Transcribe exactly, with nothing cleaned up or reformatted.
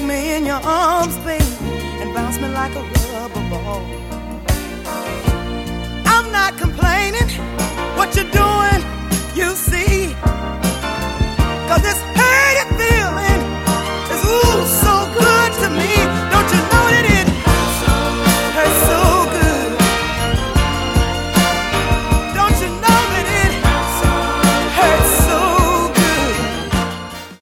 me in your arms, baby, and bounce me like a rubber ball. I'm not complaining, what you do